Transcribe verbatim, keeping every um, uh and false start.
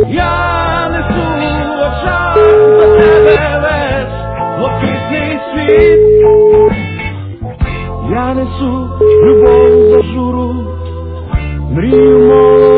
Я несу в очах за тебе весь блакитний світ. Я несу любов за журу, мрію молоду.